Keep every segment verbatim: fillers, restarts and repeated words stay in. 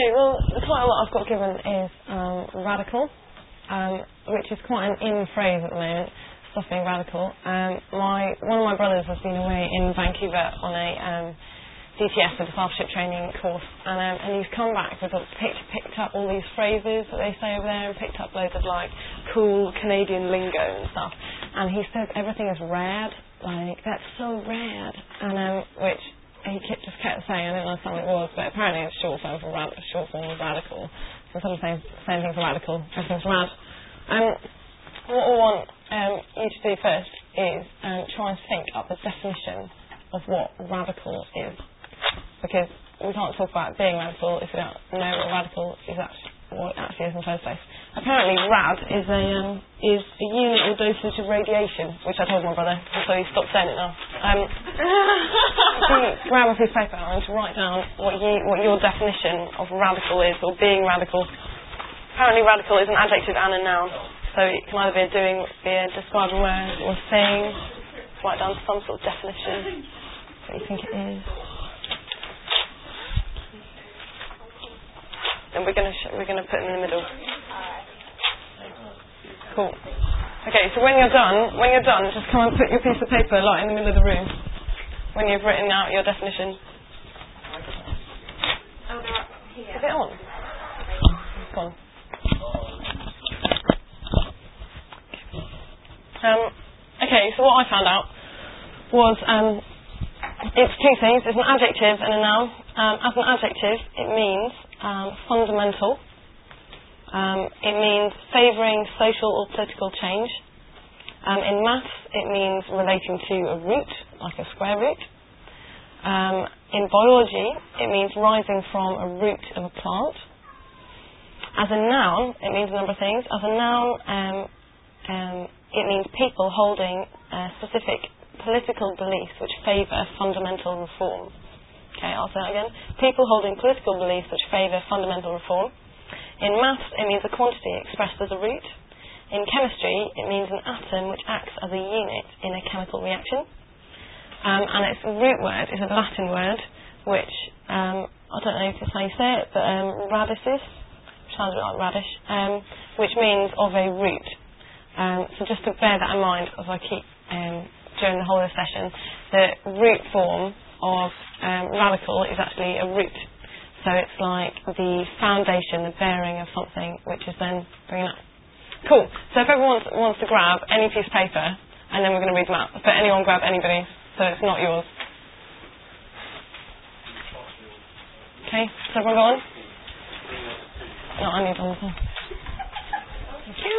Okay, well, the title that I've got given is um, Radical, um, which is quite an in phrase at the moment, stuff being radical. Um, my One of my brothers has been away in Vancouver on a um, D T S, a discipleship training course, and, um, and he's come back with a, picked, picked up all these phrases that they say over there, and picked up loads of like cool Canadian lingo and stuff. And he says everything is rad, like that's so rad, and um, which he kept, just kept saying. I didn't understand what it was, but apparently it's short form for rad, short form of radical. So instead of saying same thing for radical, everything's rad. Um, what I want um, you to do first is um, try and think up the definition of what radical is. Because we can't talk about being radical if we don't know what radical is actually, what it actually is in the first place. Apparently, rad is a um, is a unit or dosage of radiation, which I told my brother, so he stopped saying it now. Um, if you grab a piece of paper and write down what you what your definition of radical is, or being radical. Apparently, radical is an adjective and a noun, so it can either be a doing, be a describing word, or a thing. Write down some sort of definition. What you think it is. And we're going to sh- we're going to put them in the middle. Cool. Okay, so when you're done, when you're done, just come and put your piece of paper like in the middle of the room when you've written out your definition. Is it on? It's gone. Um, okay, so what I found out was um, it's two things. It's an adjective and a noun. Um, as an adjective, it means Um, fundamental. Um, it means favouring social or political change. Um, in maths, it means relating to a root, like a square root. Um, in biology, it means rising from a root of a plant. As a noun, it means a number of things. As a noun, um, um, it means people holding uh, specific political beliefs which favour fundamental reform. Okay, I'll say that again. People holding political beliefs which favour fundamental reform. In maths, it means a quantity expressed as a root. In chemistry, it means an atom which acts as a unit in a chemical reaction. Um, and its root word is a Latin word, which, um, I don't know if it's how you say it, but um, radices, which sounds a bit like radish, um, which means of a root. Um, so just to bear that in mind as I keep um, during the whole of the session, the root form of um, radical is actually a root. So it's like the foundation, the bearing of something, which is then bringing up. Cool. So if everyone wants, wants to grab any piece of paper, and then we're going to read them out. But anyone grab anybody, so it's not yours. Okay, so everyone go on? No, I need one as well. Thank you.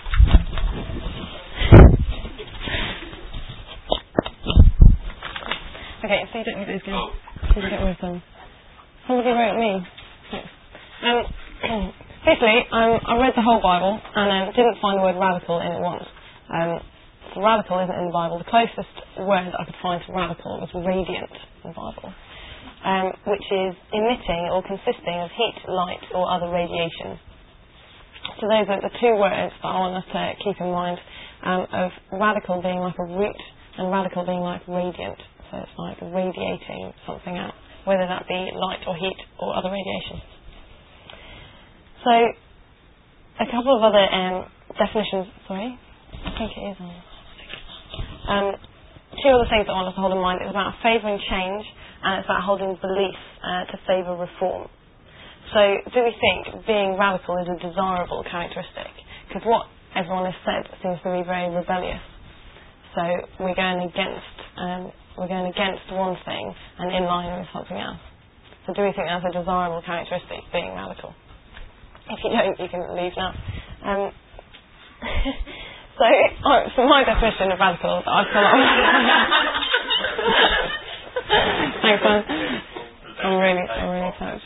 Okay, so you don't need those guys. So you get rid of them. Somebody wrote me. Um, basically, um, I read the whole Bible and um, didn't find the word radical in it once. Um, radical isn't in the Bible. The closest word I could find to radical was radiant in the Bible, um, which is emitting or consisting of heat, light, or other radiation. So those are the two words that I want us to keep in mind, um, of radical being like a root and radical being like radiant. So it's like radiating something out, whether that be light or heat or other radiation. So a couple of other um, definitions. Sorry, I think it is on. Um, two other things that I want us to hold in mind. It's about favouring change, and it's about holding beliefs uh, to favour reform. So do we think being radical is a desirable characteristic? Because what everyone has said seems to be very rebellious. So we're going against um, we're going against one thing and in line with something else. So do we think that's a desirable characteristic, being radical? If you don't, you can leave now. Um, so, oh, so my definition of radical that I feel like thanks, man. I'm really, I'm really touched.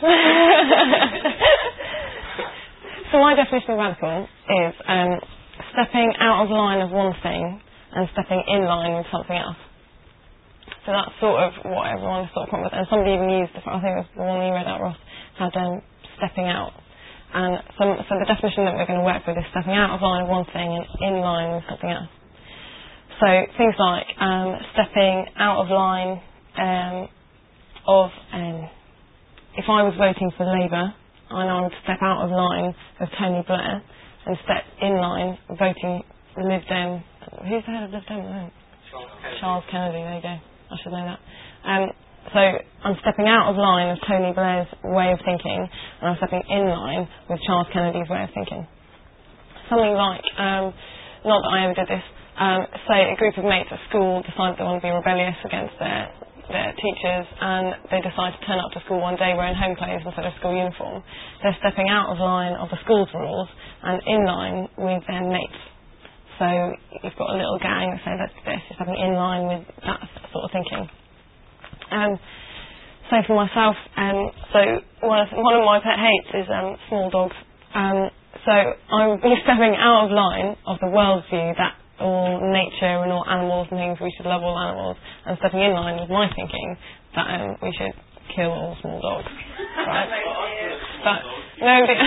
So my definition of radical is um, stepping out of line of one thing and stepping in line with something else. So that's sort of what everyone sort of come with. And somebody even used, I think it was the one you read out, Ross, had um, stepping out. And some, so the definition that we're going to work with is stepping out of line of one thing and in line with something else. So things like um, stepping out of line um, of, um, if I was voting for Labour I know I'm to step out of line of Tony Blair and step in line voting Lib Dem. Who's the head of Lib Dem? No. Charles Kennedy. Charles Kennedy, there you go. I should know that. Um, so I'm stepping out of line of Tony Blair's way of thinking, and I'm stepping in line with Charles Kennedy's way of thinking. Something like, um, not that I ever did this, um, say a group of mates at school decide they want to be rebellious against their, their teachers, and they decide to turn up to school one day wearing home clothes instead of school uniform. They're stepping out of line of the school's rules and in line with their mates. So you've got a little gang that say that's this, it's stepping in line with that sort of thinking. Um, so for myself, um, so one of, one of my pet hates is um, small dogs. Um, so I would be stepping out of line of the worldview that all nature and all animals and things, we should love all animals, and stepping in line with my thinking that um, we should kill all small dogs. Right? But nobody.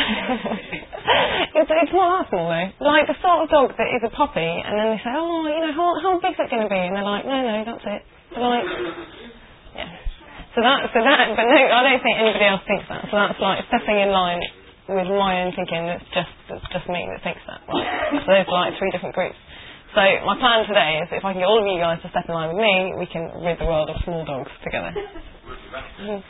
it's, it's not that small though. Like the sort of dog that is a puppy, and then they say, oh, you know, how, how big's it going to be? And they're like, no, no, that's it. They're like, yeah. So that, so that, but no, I don't think anybody else thinks that. So that's like stepping in line with my own thinking. That's just, that's just me that thinks that, right? So there's like three different groups. So my plan today is if I can get all of you guys to step in line with me, we can rid the world of small dogs together. Mm.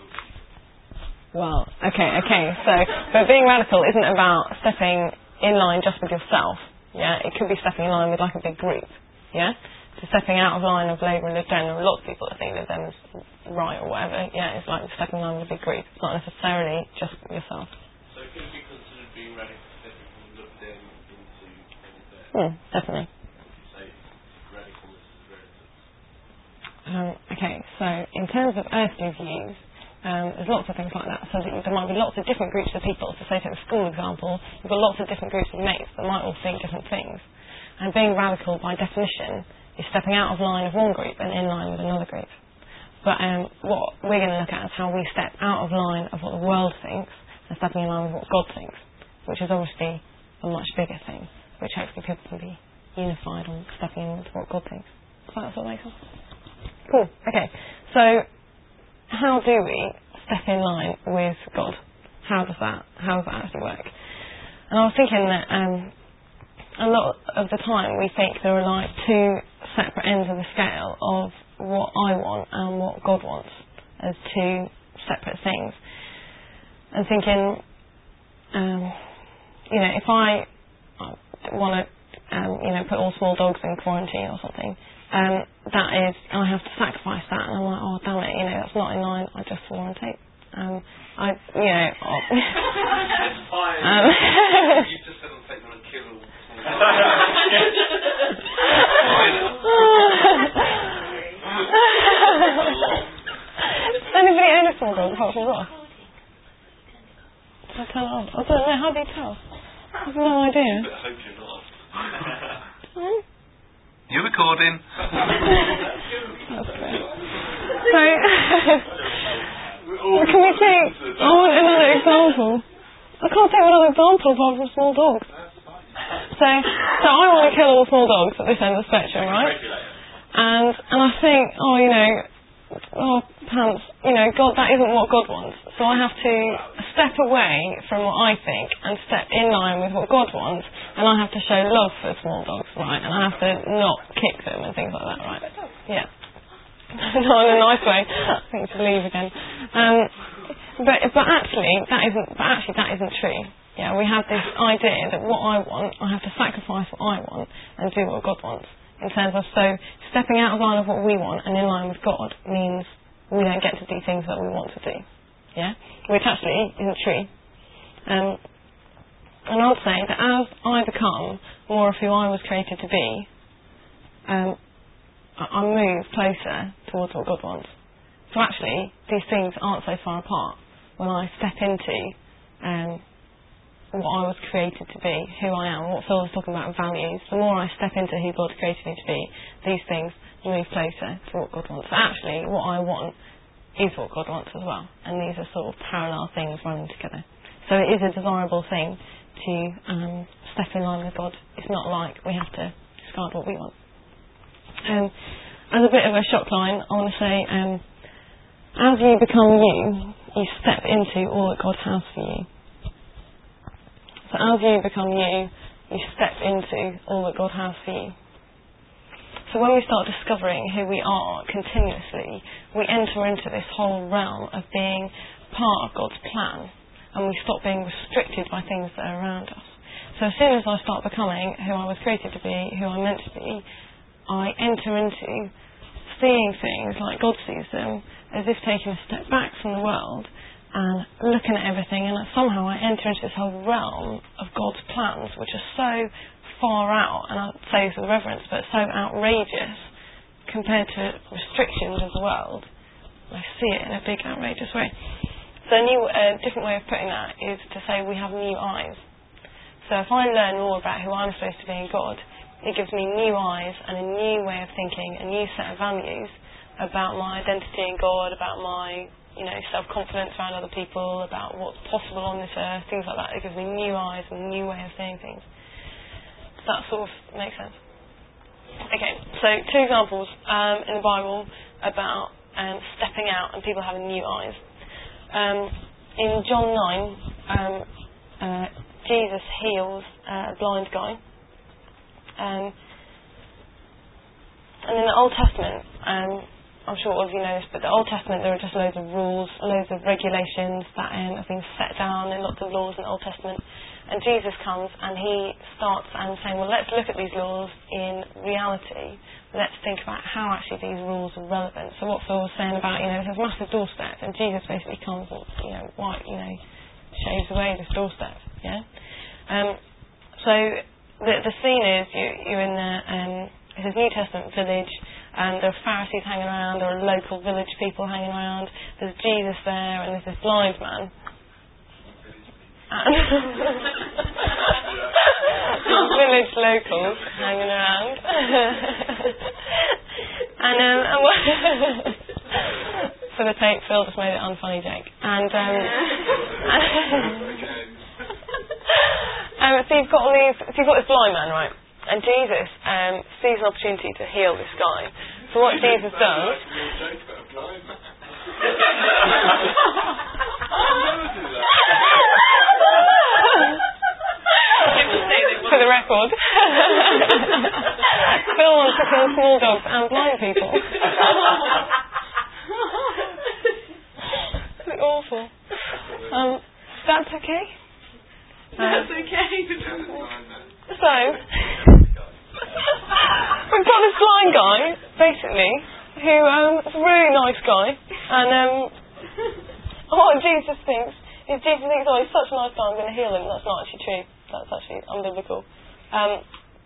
Well, okay, okay. So, but being radical isn't about stepping in line just with yourself. Yeah, it could be stepping in line with like a big group. Yeah. So stepping out of line of Labour and Lib Dem, there are lots of people that think Lib Dem is right or whatever. Yeah, it's like stepping in line with a big group. It's not necessarily just yourself. So it could be considered being radical stepping from Lib Dem into Tony Blair? Hmm, definitely. So radicalness is relative. Um, okay, so in terms of earthly views, um, there's lots of things like that. So that there might be lots of different groups of people. So say take a school example, you've got lots of different groups of mates that might all think different things. And being radical by definition is stepping out of line of one group and in line with another group. But um, what we're going to look at is how we step out of line of what the world thinks and stepping in line with what God thinks, which is obviously a much bigger thing, which hopefully people can be unified on stepping in with what God thinks. Does that sort of make sense? Cool. Okay. So how do we step in line with God? How does that, how does that actually work? And I was thinking that um, a lot of the time we think there are like two separate ends of the scale of what I want and what God wants as two separate things. And thinking, um, you know, if I want to, um, you know, put all small dogs in quarantine or something, um, that is, I have to sacrifice that, and I'm like, oh damn it, you know, that's not in line. I just want to take, um, I, you know, oh, It's fine. Um, you just said on take them and kill all Does anybody own a small dog apart from Ross? Did I tell off? I don't know, how do you tell? I have no idea. I hope you're not. Hmm? You're recording. That's great. So, can we take, I want another example. I can't take another example apart from small dogs. So, so I want to kill all small dogs at this end of the spectrum, right? And and I think, oh, you know, oh, pants, you know, God, that isn't what God wants. So I have to step away from what I think and step in line with what God wants, and I have to show love for small dogs, right? And I have to not kick them and things like that, right? Yeah. Not in a nice way. I think to leave again. Um, but but actually, that isn't. But actually, that isn't true. Yeah, we have this idea that what I want, I have to sacrifice what I want and do what God wants. In terms of, so stepping out of line of what we want and in line with God means we don't get to do things that we want to do. Yeah? Which actually isn't true. Um, and I'd say that as I become more of who I was created to be, um, I, I move closer towards what God wants. So actually, these things aren't so far apart. When I step into um, what I was created to be, who I am, what Phil was talking about values, the more I step into who God created me to be, these things move closer to what God wants. So actually, what I want is what God wants as well. And these are sort of parallel things running together. So it is a desirable thing to um, step in line with God. It's not like we have to discard what we want. Um, as a bit of a shock line, I want to say, um, as you become you, you step into all that God has for you. So as you become you, you step into all that God has for you. So when we start discovering who we are continuously, we enter into this whole realm of being part of God's plan, and we stop being restricted by things that are around us. So as soon as I start becoming who I was created to be, who I'm meant to be, I enter into seeing things like God sees them, as if taking a step back from the world and looking at everything, and somehow I enter into this whole realm of God's plans, which are so far out, and I'll say this with reverence, but so outrageous compared to restrictions of the world. I see it in a big, outrageous way. So a new, uh, different way of putting that is to say we have new eyes. So if I learn more about who I'm supposed to be in God, it gives me new eyes and a new way of thinking, a new set of values about my identity in God, about my, you know, self-confidence around other people, about what's possible on this earth, things like that. It gives me new eyes and a new way of seeing things. That sort of makes sense. Okay, so two examples um, in the Bible about um, stepping out and people having new eyes. Um, in John nine, um, uh, Jesus heals uh, a blind guy. Um, and in the Old Testament, um, I'm sure all of you know this, but the Old Testament, there are just loads of rules, loads of regulations that um, have been set down in lots of laws in the Old Testament. And Jesus comes and he starts and saying, well, let's look at these laws in reality. Let's think about how actually these rules are relevant. So what Phil was saying about, you know, this massive doorstep, and Jesus basically comes and, you know, white, you know, shaves away this doorstep, yeah? Um, so the the scene is you, you're in the, um, it's a New Testament village, and there are Pharisees hanging around, there are local village people hanging around, there's Jesus there, and there's this blind man. And village locals hanging around. and um, and for the tape, Phil just made an unfunny joke. And um, um, so you've got all these. So you've got this blind man, right? And Jesus um, sees an opportunity to heal this guy. So what Jesus does. For the record, Phil wants to kill small dogs and blind people. It's awful. Um, that's okay. That's um, okay. So, we've got this blind guy, basically, who um, is a really nice guy, and um, what Jesus thinks is Jesus thinks, oh, he's such a nice guy, I'm going to heal him. That's not actually true. That's actually unbiblical. Um,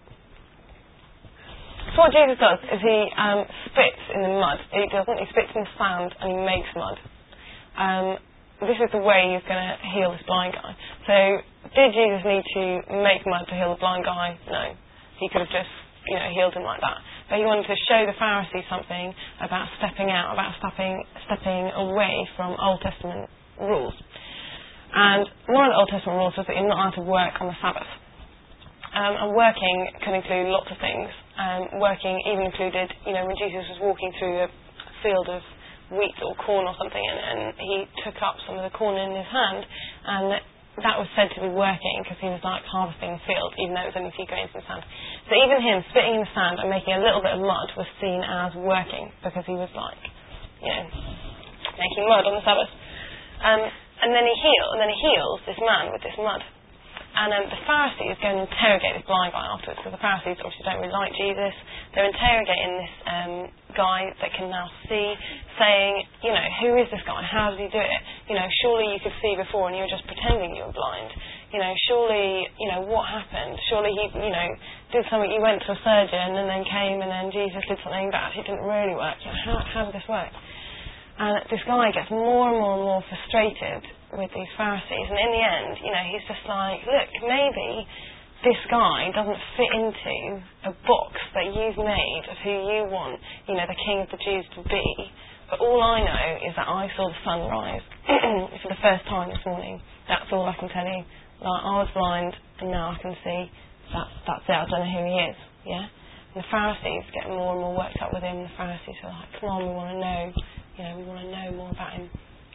so what Jesus does is he um, spits in the mud. He doesn't. He spits in the sand and he makes mud. Um, this is the way he's going to heal this blind guy. So did Jesus need to make mud to heal the blind guy? No. He could have just, you know, healed him like that. But he wanted to show the Pharisees something about stepping out, about stepping, stepping away from Old Testament rules. And one of the Old Testament rules was that you're not allowed to work on the Sabbath. Um, and working can include lots of things. Um, working even included, you know, when Jesus was walking through a field of wheat or corn or something, and, and he took up some of the corn in his hand, and that was said to be working because he was like harvesting the field, even though it was only a few grains in the sand. So even him spitting in the sand and making a little bit of mud was seen as working because he was like, you know, making mud on the Sabbath. Um, And then he heal, and then he heals this man with this mud. And um, the Pharisees go and interrogate this blind guy afterwards, because the Pharisees obviously don't really like Jesus. They're interrogating this um, guy that can now see, saying, you know, who is this guy? How did he do it? You know, surely you could see before and you were just pretending you were blind. You know, surely, you know, what happened? Surely he, you know, did something, you went to a surgeon and then came and then Jesus did something that actually didn't really work. You know, how, how did this work? And this guy gets more and more and more frustrated with these Pharisees, and in the end, you know, he's just like, look, maybe this guy doesn't fit into a box that you've made of who you want, you know, the King of the Jews to be, but all I know is that I saw the sun rise for the first time this morning. That's all I can tell you. Like, I was blind, and now I can see. That, that's it, I don't know who he is, yeah? And the Pharisees get more and more worked up with him, and the Pharisees are like, come on, we want to know. You know, we want to know more about him.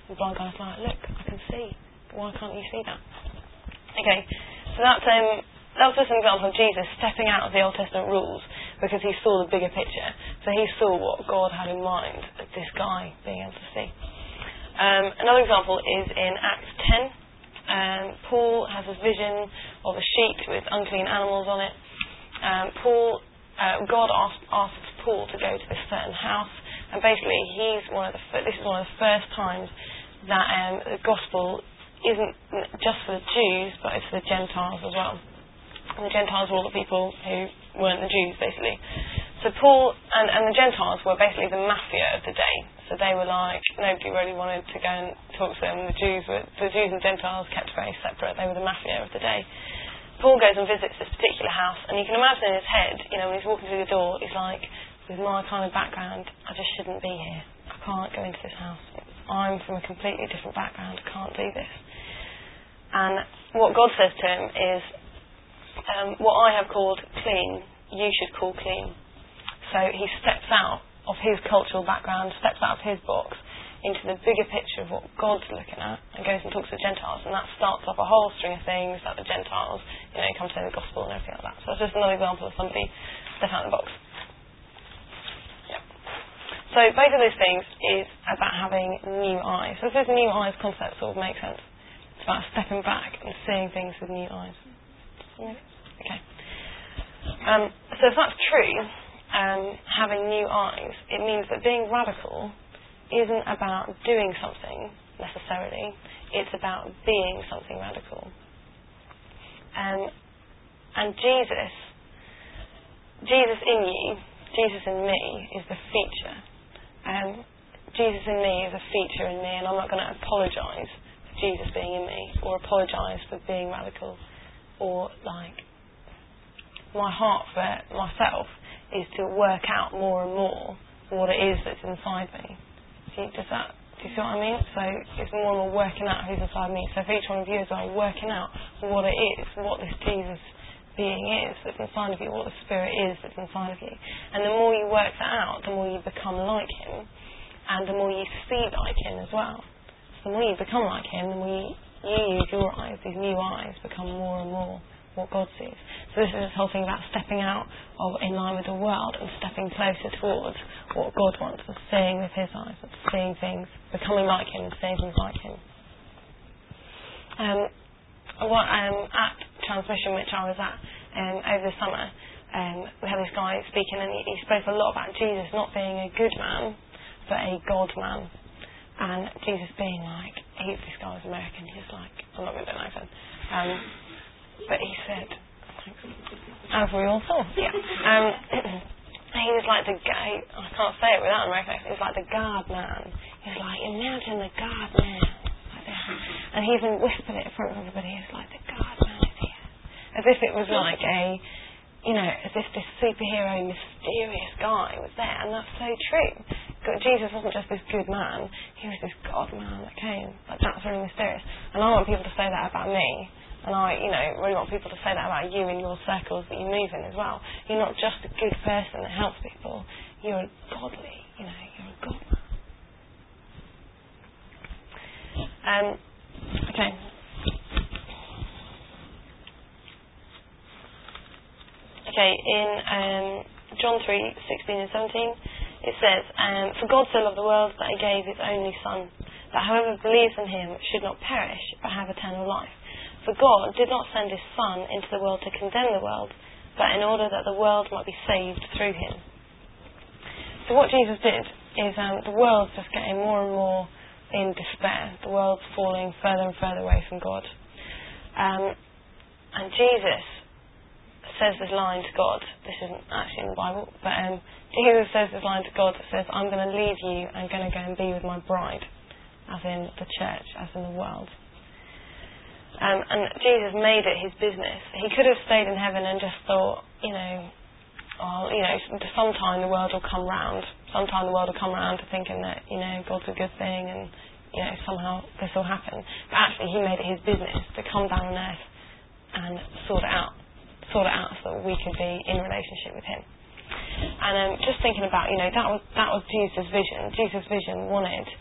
The blind guy's like, look, I can see. Why can't you see that? Okay, so that's um, that was just an example of Jesus stepping out of the Old Testament rules because he saw the bigger picture. So he saw what God had in mind of this guy being able to see. Um, another example is in Acts ten. Um, Paul has this vision of a sheet with unclean animals on it. Um, Paul, uh, God asked, asks Paul to go to this certain house, and basically he's one of the f- this is one of the first times that um, the gospel isn't just for the Jews, but it's for the Gentiles as well. And the Gentiles were all the people who weren't the Jews, basically. So Paul and, and the Gentiles were basically the mafia of the day. So they were like, nobody really wanted to go and talk to them. The Jews were the Jews and Gentiles kept very separate. They were the mafia of the day. Paul goes and visits this particular house, and you can imagine in his head, you know, when he's walking through the door, he's like, with my kind of background, I just shouldn't be here. I can't go into this house. I'm from a completely different background. I can't do this. And what God says to him is, um, what I have called clean, you should call clean. So he steps out of his cultural background, steps out of his box, into the bigger picture of what God's looking at, and goes and talks to the Gentiles, and that starts off a whole string of things that the Gentiles, you know, come to know the gospel and everything like that. So that's just another example of somebody stepping out of the box. Yep. So both of those things is about having new eyes. So this new eyes concept sort of makes sense. It's about stepping back and seeing things with new eyes. Yeah. Okay. Um, so if that's true, um, having new eyes, it means that being radical isn't about doing something necessarily, it's about being something radical. Um, and Jesus, Jesus in you, Jesus in me is the feature. Um, Jesus in me is a feature in me, and I'm not going to apologise for Jesus being in me, or apologise for being radical, or like, my heart for myself is to work out more and more what it is that's inside me. Does that, do you see what I mean? So it's more and more working out who's inside me. So for each one of you as well, working out what it is, what this Jesus being is that's inside of you, what the Spirit is that's inside of you. And the more you work that out, the more you become like Him, and the more you see like Him as well. So the more you become like Him, the more you, you use your eyes, these new eyes, become more and more what God sees. So this is this whole thing about stepping out of in line with the world and stepping closer towards what God wants, and seeing with His eyes, and seeing things, becoming like Him and seeing things like Him. Um, what, um, at Transmission, which I was at um, over the summer, um, we had this guy speaking, and he, he spoke a lot about Jesus not being a good man, but a God man. And Jesus being like, he, this guy was American, he's like, I'm not going to do an accent. Um, But he said, as we all thought, yeah. Um, he was like the guy, I can't say it without American accent, he was like the guard man. He was like, imagine the guard man. Like that. And he even whispered it in front of everybody, he was like, the guard man is here. As if it was like a, you know, as if this superhero, mysterious guy was there. And that's so true. Jesus wasn't just this good man, he was this God man that came. Like, that's really mysterious. And I want people to say that about me. And I, you know, really want people to say that about you in your circles that you move in as well. You're not just a good person that helps people. You're a godly, you know, you're a God man. Um, okay. Okay, in um, John three, sixteen and seventeen, it says, um, For God so loved the world that He gave His only Son, that whoever believes in Him should not perish, but have eternal life. For God did not send His Son into the world to condemn the world, but in order that the world might be saved through Him. So what Jesus did is um, the world's just getting more and more in despair. The world's falling further and further away from God. Um, and Jesus says this line to God. This isn't actually in the Bible, but um, Jesus says this line to God that says, I'm going to leave you and going to go and be with my bride, as in the church, as in the world. Um, and Jesus made it His business. He could have stayed in heaven and just thought, you know, oh, you know, sometime the world will come round. Sometime the world will come round to thinking that, you know, God's a good thing and, you know, somehow this will happen. But actually He made it His business to come down on earth and sort it out. Sort it out so that we could be in relationship with Him. And um, just thinking about, you know, that was that was Jesus' vision. Jesus' vision wanted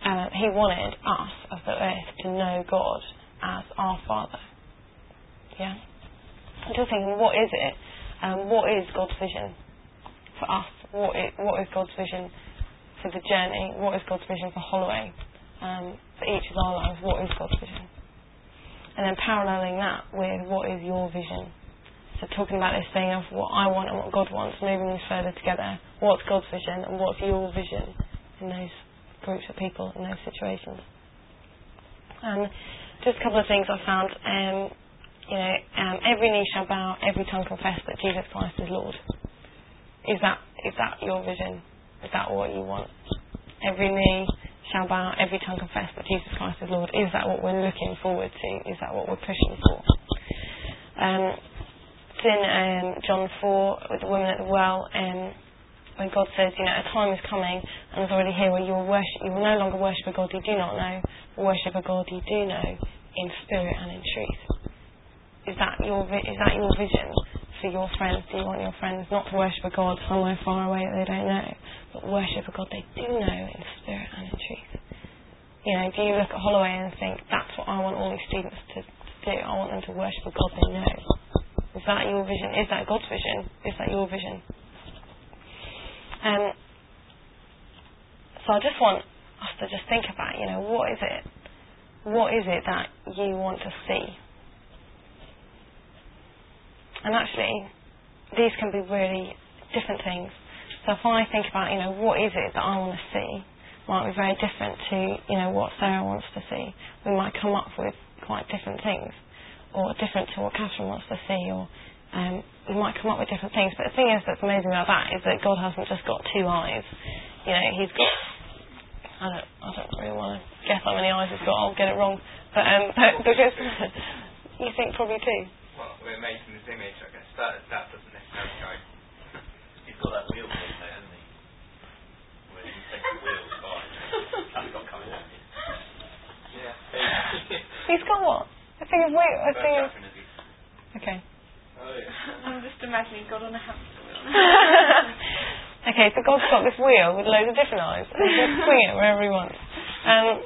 uh, He wanted us as the earth to know God as our Father. Yeah? I'm just thinking, what is it? Um, what is God's vision for us? What is, what is God's vision for the journey? What is God's vision for Holloway? Um, for each of our lives, what is God's vision? And then paralleling that with what is your vision? So talking about this thing of what I want and what God wants, moving these further together. What's God's vision and what's your vision in those groups of people, in those situations? Um, just a couple of things I found. Um, you know, um, every knee shall bow, every tongue confess that Jesus Christ is Lord. Is that is that your vision? Is that what you want? Every knee shall bow, every tongue confess that Jesus Christ is Lord. Is that what we're looking forward to? Is that what we're pushing for? Um, it's in um, John four with the woman at the well, um, when God says, you know, a time is coming and is already here where you will worship, you will no longer worship a God you do not know, but worship a God you do know in spirit and in truth. Is that your vi- is that your vision for your friends? Do you want your friends not to worship a God somewhere far away that they don't know, but worship a God they do know in spirit and in truth? You know, do you look at Holloway and think, that's what I want all these students to, to do? I want them to worship a God they know. Is that your vision? Is that God's vision? Is that your vision? Um, so I just want us to just think about, you know, what is it? What is it that you want to see? And actually, these can be really different things. So if I think about, you know, what is it that I want to see, might be very different to, you know, what Sarah wants to see. We might come up with quite different things, or different to what Catherine wants to see, or um, we might come up with different things. But the thing is that's amazing about that is that God hasn't just got two eyes. You know, He's got, I don't, I don't really want to guess how many eyes He's got, I'll get it wrong. But um, because you think probably two. Well, we're made in His image, I guess. That, that doesn't necessarily go. He's got that wheel thing there, hasn't he? Where you take the wheels by. That's not coming out. Yeah. He's got what? A thing of wheel. A thing of. Okay. Oh, yeah. I'm just imagining God on a hamster wheel. Okay, so God's got this wheel with loads of different eyes, and He can swing it wherever He wants. Um,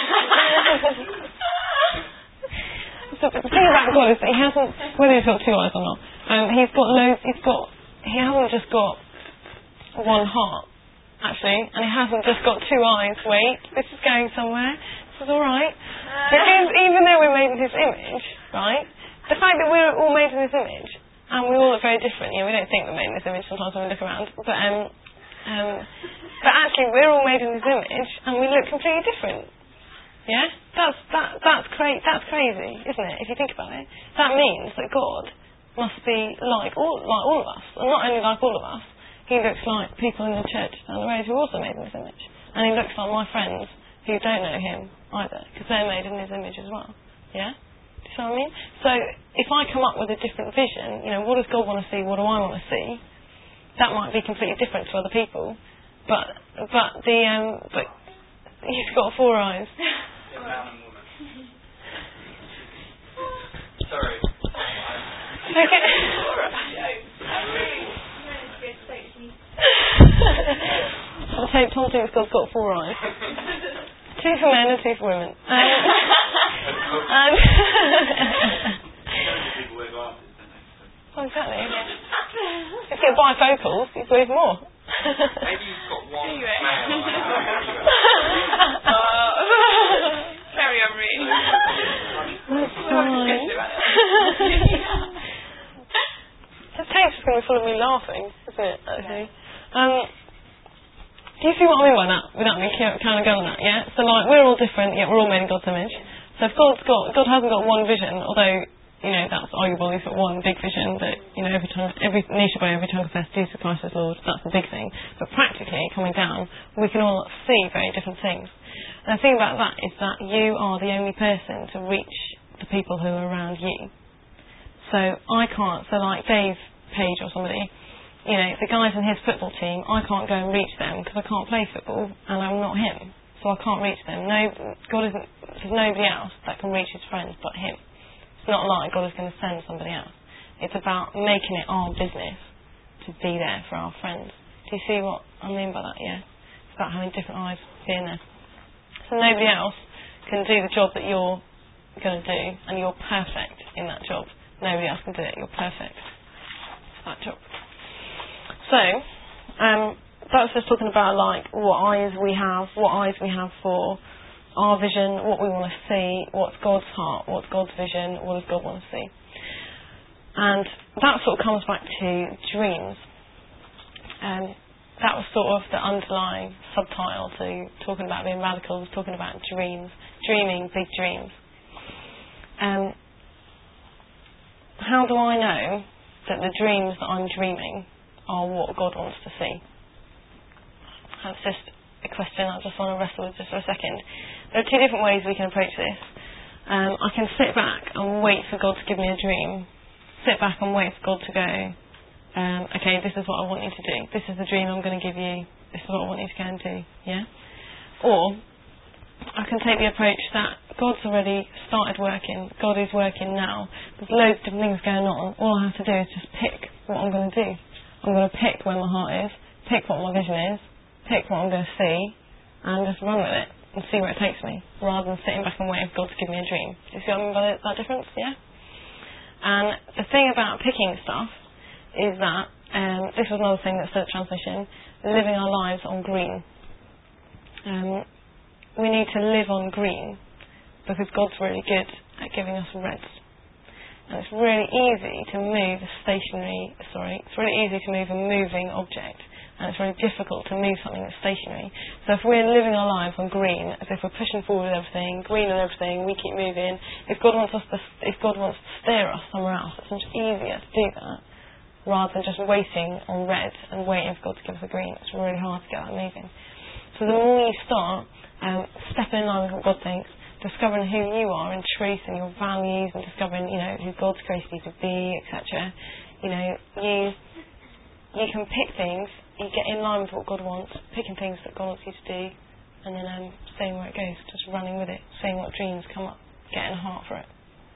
so the thing about God is that He hasn't, whether He's got two eyes or not, um, He's got loads. He's got. He hasn't just got one heart, actually, and He hasn't just got two eyes. Wait, this is going somewhere. This is all right. Because even though we're made in His image, right? The fact that we're all made in His image, and we all look very different, you know, we don't think we're made in this image sometimes when we look around, but um, um, but actually we're all made in His image, and we look completely different. Yeah? That's that that's cra- that's crazy, isn't it, if you think about it? That means that God must be like all like all of us, and not only like all of us, He looks like people in the church down the road who are also made in His image. And He looks like my friends who don't know Him either, because they're made in His image as well. Yeah? Do you know what I mean? So if I come up with a different vision, you know, what does God want to see? What do I want to see? That might be completely different to other people, but but the um, but He's got four eyes. Yeah, man and woman. Sorry. Okay. I'll take Tom thinks God's got four eyes. Two for men and two for women. Um, um, oh, exactly. If you get bifocals, you can even more. Maybe you've got one Anyway. male. Carry on reading. That's fine. The tape's just going to be full of me laughing, isn't it, actually? Um, do you see what I mean by that? Without me kind of going on that, yeah? So, like, we're all different, yet we're all made in God's image. So if God's got, God hasn't got one vision, although, you know, that's arguable, He's got one big vision that, you know, every time, every knee shall bow, every tongue confess Jesus Christ as Lord, that's the big thing. But practically, coming down, we can all see very different things. And the thing about that is that you are the only person to reach the people who are around you. So I can't, so like Dave Page or somebody, you know, the guys in his football team, I can't go and reach them because I can't play football and I'm not him. So I can't reach them. No, God isn't, there's nobody else that can reach His friends but Him. It's not like God is going to send somebody else. It's about making it our business to be there for our friends. Do you see what I mean by that? Yeah. It's about having different eyes being there. So nobody else can do the job that you're going to do, and you're perfect in that job. Nobody else can do it. You're perfect for that job. So, um, that's just talking about like what eyes we have, what eyes we have for our vision, what we want to see, what's God's heart, what's God's vision, what does God want to see. And that sort of comes back to dreams. Um, that was sort of the underlying subtitle to talking about being radical, was talking about dreams, dreaming big dreams. Um, how do I know that the dreams that I'm dreaming are what God wants to see? That's just a question I just want to wrestle with just for a second. There are two different ways we can approach this. Um, I can sit back and wait for God to give me a dream. Sit back and wait for God to go, um, okay, this is what I want you to do. This is the dream I'm going to give you. This is what I want you to go and do. Yeah? Or I can take the approach that God's already started working. God is working now. There's loads of different things going on. All I have to do is just pick what I'm going to do. I'm going to pick where my heart is, pick what my vision is, pick what I'm going to see, and just run with it and see where it takes me, rather than sitting back and waiting for God to give me a dream. Do you see what I mean by that difference? Yeah? And the thing about picking stuff is that, um, this was another thing that said transmission, living our lives on green. Um, we need to live on green because God's really good at giving us reds. And it's really easy to move a stationary, sorry, it's really easy to move a moving object. And it's really difficult to move something that's stationary. So if we're living our lives on green, as if we're pushing forward with everything, green on everything, we keep moving. If God wants us to, if God wants to steer us somewhere else, it's much easier to do that rather than just waiting on red and waiting for God to give us a green. It's really hard to get that moving. So the more you start um, stepping in line with what God thinks, discovering who you are in truth and your values, and discovering, you know, who God's created you to be, et cetera. You know, you you can pick things. You get in line with what God wants, picking things that God wants you to do, and then um, seeing where it goes, just running with it, seeing what dreams come up, getting a heart for it.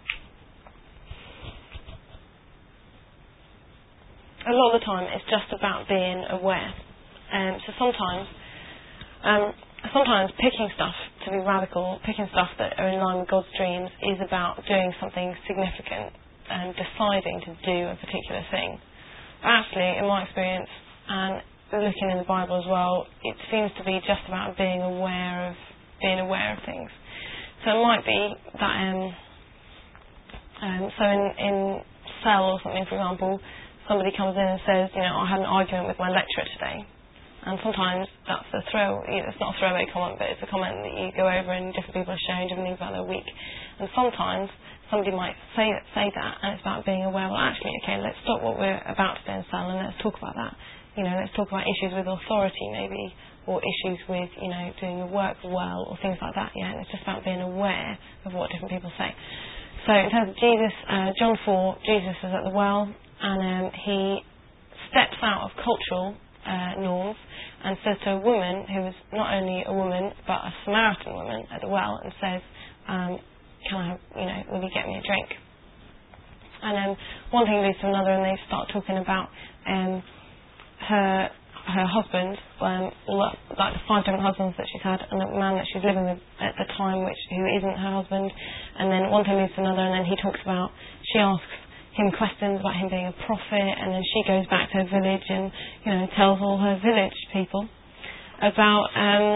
A lot of the time, it's just about being aware. Um, so sometimes, um, sometimes picking stuff to be radical, picking stuff that are in line with God's dreams, is about doing something significant and deciding to do a particular thing. But actually, in my experience, and looking in the Bible as well, it seems to be just about being aware of being aware of things. So it might be that um, um so in, in Cell or something, for example, somebody comes in and says, you know, I had an argument with my lecturer today. And sometimes that's a throw, you know, it's not a throwaway comment, but it's a comment that you go over and different people are sharing different things about their week. And sometimes somebody might say say that, and it's about being aware, well, actually, okay, let's stop what we're about to do in Cell and let's talk about that. You know, let's talk about issues with authority maybe, or issues with, you know, doing your work well, or things like that, yeah, and it's just about being aware of what different people say. So in terms of Jesus, uh, John four, Jesus is at the well, and um, he steps out of cultural uh, norms and says to a woman who is not only a woman, but a Samaritan woman at the well, and says, um, can I have, you know, will you get me a drink? And um, one thing leads to another, and they start talking about um, her her husband, um, like the five different husbands that she's had, and the man that she's living with at the time, which who isn't her husband. And then one thing leads to another, and then he talks about, she asks him questions about him being a prophet, and then she goes back to her village and, you know, tells all her village people about um,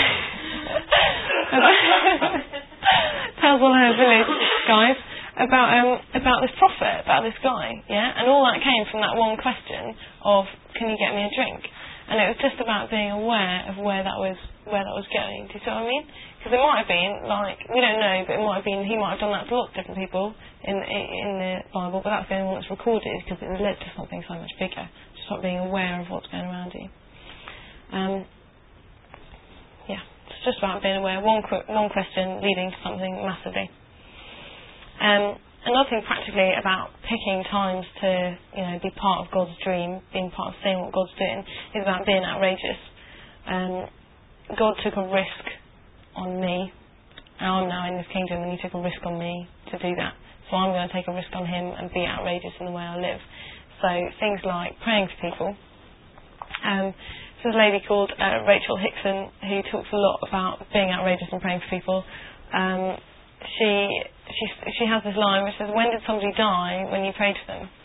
tells all her village guys about um, about this prophet, about this guy, yeah, and all that came from that one question of, can you get me a drink? And it was just about being aware of where that was where that was going. Do you see what I mean? Because it might have been, like, we don't know, but it might have been, he might have done that to lots of different people in in the Bible, but that's the only one that's recorded because it led to something so much bigger. Just about being aware of what's going around you. Um, yeah, it's just about being aware. One qu- one question leading to something massively. Um, another thing practically about picking times to, you know, be part of God's dream, being part of seeing what God's doing, is about being outrageous. Um, God took a risk on me, and I'm now in this kingdom, and he took a risk on me to do that. So I'm going to take a risk on him and be outrageous in the way I live. So things like praying for people. Um, there's a lady called uh, Rachel Hickson who talks a lot about being outrageous and praying for people. Um, she, she she has this line which says, when did somebody die when you prayed for them?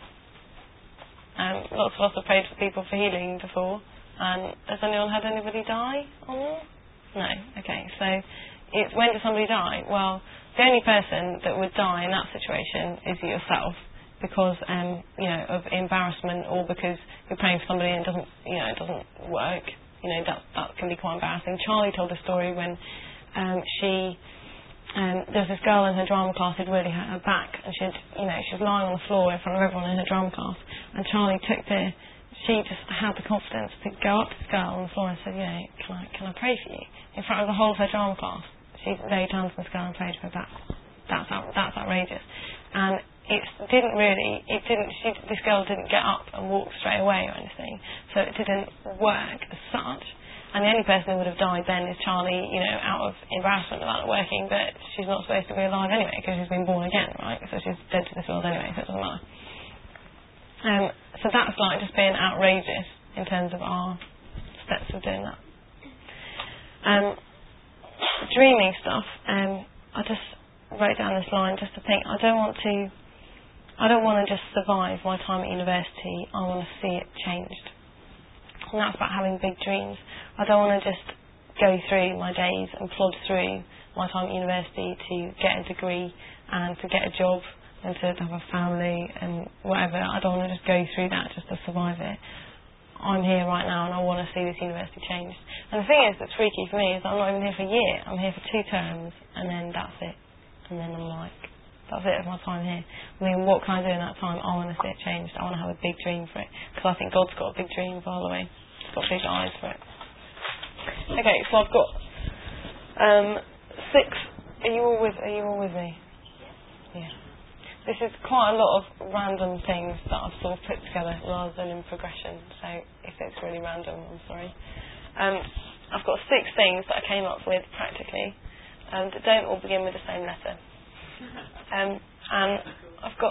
Um, lots of us have prayed for people for healing before. And has anyone had anybody die on there? No. Okay, so it's when did somebody die? Well, the only person that would die in that situation is yourself, because um, you know, of embarrassment, or because you're praying for somebody and it doesn't, you know, it doesn't work. You know, that that can be quite embarrassing. Charlie told a story when um, she um, there was this girl in her drama class who'd really hurt her back, and she'd, you know, she was lying on the floor in front of everyone in her drama class, and Charlie took the she just had the confidence to go up to this girl on the floor and said, you know, can I can I pray for you in front of the whole of her drama class. She laid hands on this girl and prayed for her back. That's out, that's outrageous. And it didn't really, it didn't, she, this girl didn't get up and walk straight away or anything, so it didn't work as such. And the only person who would have died then is Charlie, you know, out of embarrassment about it working, but she's not supposed to be alive anyway because she's been born again, right? So she's dead to this world anyway, so it doesn't matter. Um, so that's like just being outrageous in terms of our steps of doing that. Um, dreaming stuff, um, I just wrote down this line just to think, I don't want to I don't want to just survive my time at university, I want to see it changed. And that's about having big dreams. I don't want to just go through my days and plod through my time at university to get a degree and to get a job and to have a family and whatever. I don't want to just go through that just to survive it. I'm here right now and I want to see this university changed. And the thing is that's freaky for me is I'm not even here for a year. I'm here for two terms and then that's it. And then I'm like, that's it of my time here. I mean, what can I do in that time? I want to see it changed. I want to have a big dream for it. Because I think God's got a big dream, by the way. He's got big eyes for it. Okay, so I've got um, six. Are you all with? Are you all with me? Yeah. This is quite a lot of random things that I've sort of put together rather than in progression. So if it's really random, I'm sorry. Um, I've got six things that I came up with practically um, that don't all begin with the same letter. Um, and I've got.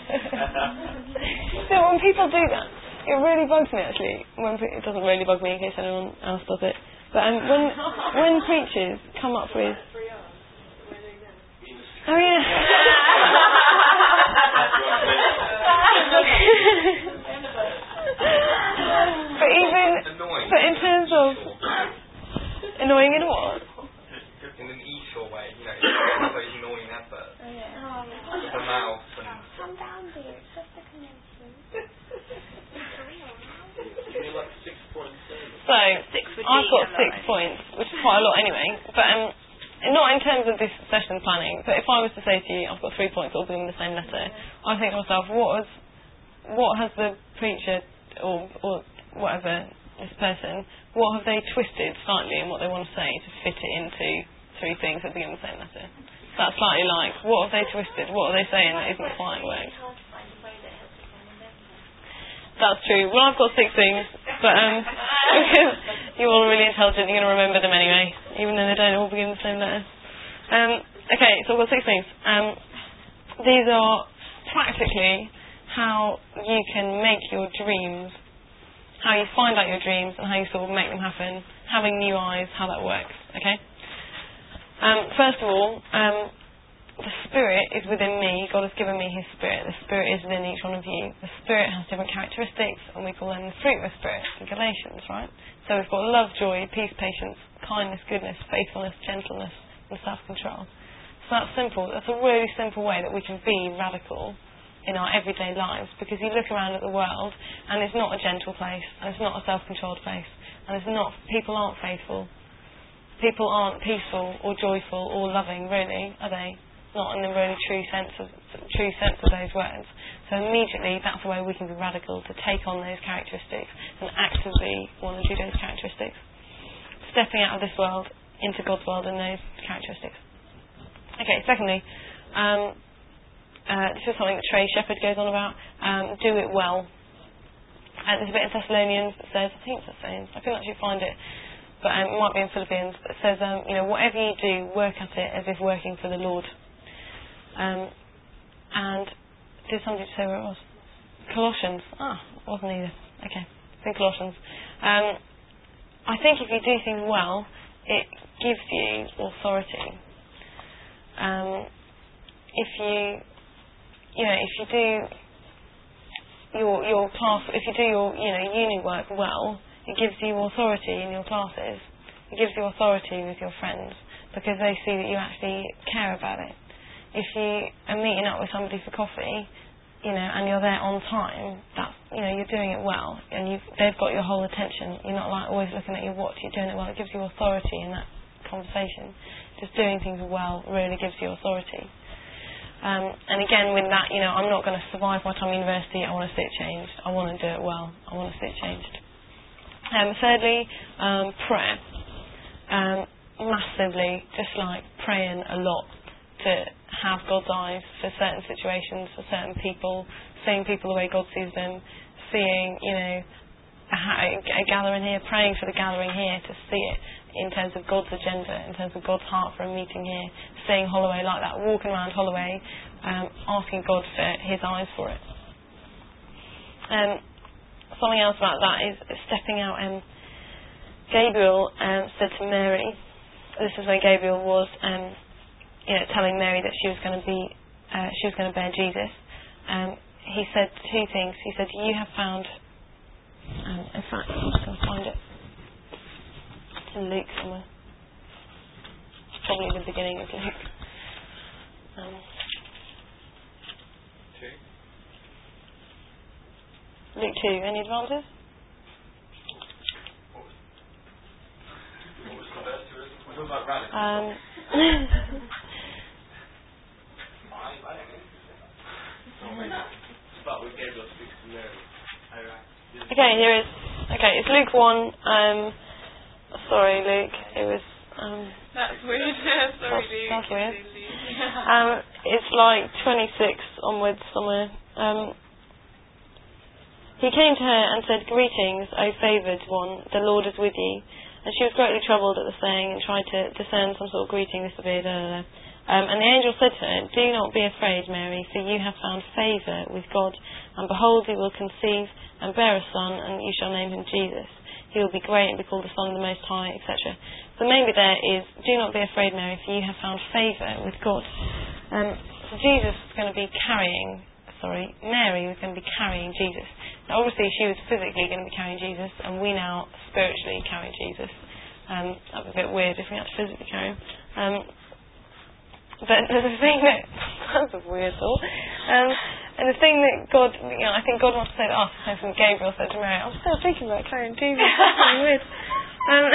So when people do that, it really bugs me actually. When pe- it doesn't really bug me in case anyone else does it. But um, when when preachers come up with. Oh yeah. But even, annoying. But in terms of annoying in what? In an e-shore way, you know, it's those annoying adverts. Oh, yeah. Oh, yeah. The mouth and... Come down, dear. It's just a connection. Like six points. So, I've got six points, which is quite a lot anyway. But um, not in terms of this session planning, but if I was to say to you, I've got three points all being the same letter, I think to myself, what has, what has the preacher or, or whatever, this person, what have they twisted slightly in what they want to say to fit it into three things that begin with the same letter? That's slightly like, what have they twisted? What are they saying that isn't quite worked? That's true. Well, I've got six things, but um, because you're all really intelligent, you're going to remember them anyway, even though they don't all begin with the same letter. Um, okay, so I've got six things. Um, these are practically how you can make your dreams, how you find out your dreams and how you sort of make them happen, having new eyes, how that works, okay? Um, first of all, um, the Spirit is within me. God has given me His Spirit. The Spirit is within each one of you. The Spirit has different characteristics, and we call them the fruit of the Spirit in Galatians, right? So we've got love, joy, peace, patience, kindness, goodness, faithfulness, gentleness, and self-control. So that's simple. That's a really simple way that we can be radical in our everyday lives, because you look around at the world and it's not a gentle place, and it's not a self-controlled place, and it's not, people aren't faithful, people aren't peaceful or joyful or loving, really, are they? Not in the really true sense of true sense of those words. So immediately that's the way we can be radical, to take on those characteristics and actively want to do those characteristics, stepping out of this world into God's world in those characteristics. Okay, secondly, um, Uh, this is something that Trey Shepherd goes on about. Um, do it well. And there's a bit in Thessalonians that says, I think it's Thessalonians, I couldn't actually find it, but um, it might be in Philippians, that says, um, you know, whatever you do, work at it as if working for the Lord. Um, and did somebody say where it was? Colossians. Ah, it wasn't either. Okay, it's in Colossians. Um, I think if you do things well, it gives you authority. Um, if you, you know, if you do your your class, if you do your, you know, uni work well, it gives you authority in your classes. It gives you authority with your friends because they see that you actually care about it. If you are meeting up with somebody for coffee, you know, and you're there on time, that's, you know, you're doing it well, and you've, they've got your whole attention. You're not like always looking at your watch. You're doing it well. It gives you authority in that conversation. Just doing things well really gives you authority. Um, and again, with that, you know, I'm not going to survive my time at university. I want to see it changed. I want to do it well. I want to see it changed. Um, thirdly, um, prayer. Um, massively, just like praying a lot to have God's eyes for certain situations, for certain people, seeing people the way God sees them, seeing, you know, a, a gathering here, praying for the gathering here to see it in terms of God's agenda, in terms of God's heart for a meeting here, seeing Holloway like that, walking around Holloway, um, asking God for His eyes for it. Um, something else about that is stepping out. Um, Gabriel um, said to Mary, this is when Gabriel was um, you know, telling Mary that she was going to be, uh, she was going to bear Jesus. Um, he said two things. He said, "You have found." Um, in fact, I'm just going to find it. It's in Luke somewhere. It's probably the beginning of Luke. Um, two. Luke two. Any advances? What was the first two? We're talking about radical. Um. Okay, here is. Okay, it's Luke one. Um, sorry, Luke. It was. Um, That's weird. Sorry, Luke. That's weird. um, it's like twenty-six onwards somewhere. Um, he came to her and said, "Greetings, O favoured one. The Lord is with you." And she was greatly troubled at the saying and tried to discern some sort of greeting. This will be. Da, da, da. Um, and the angel said to her, "Do not be afraid, Mary, for you have found favour with God. And behold, you will conceive and bear a son, and you shall name him Jesus. He will be great and be called the Son of the Most High," et cetera. So maybe there is, "Do not be afraid, Mary, for you have found favour with God." Um, so Jesus was going to be carrying, sorry, Mary was going to be carrying Jesus. Now, obviously, she was physically going to be carrying Jesus, and we now spiritually carry Jesus. Um, that would be a bit weird if we had to physically carry him. Um, But the thing that that's a weird thought. Um, and the thing that God, you know, I think God wants to say to us, the same thing Gabriel said to Mary. I'm still thinking about carrying Jesus. That's really weird. Um,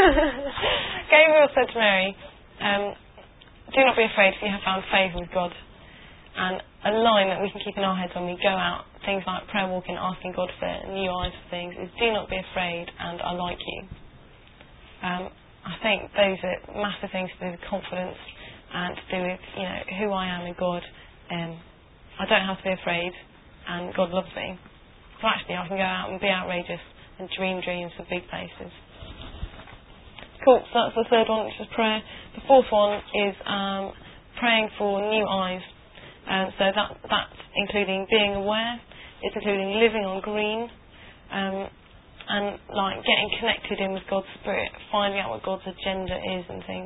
Gabriel said to Mary, um, "Do not be afraid, for you have found favour with God." And a line that we can keep in our heads when we go out, things like prayer walking, asking God for new eyes for things, is "Do not be afraid, and I like you." Um, I think those are massive things to do with confidence. And to do with, you know, who I am in God. Um, I don't have to be afraid, and God loves me. So actually, I can go out and be outrageous and dream dreams for big places. Cool. So that's the third one, which is prayer. The fourth one is um, praying for new eyes. Um, so that that's including being aware. It's including living on green, um, and like getting connected in with God's Spirit, finding out what God's agenda is and things.